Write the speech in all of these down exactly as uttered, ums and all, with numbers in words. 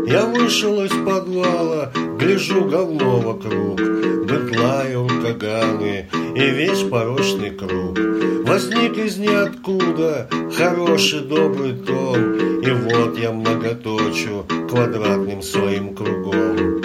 Я вышел из подвала, гляжу говно вокруг, бытла и уркаганы, и весь порочный круг. Возник из ниоткуда хороший добрый тон, и вот я многоточу квадратным своим кругом.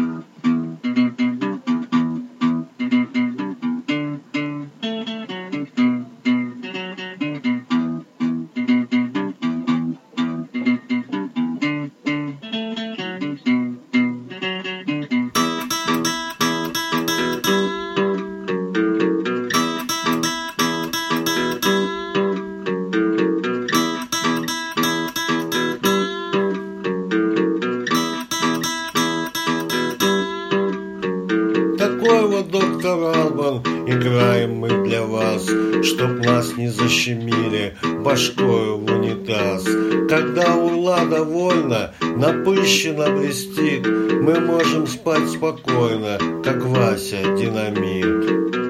Такой вот доктор Албан, играем мы для вас, чтоб нас не защемили башкою в унитаз. Когда урла довольна, напыщенно блестит, мы можем спать спокойно, как Вася Динамит.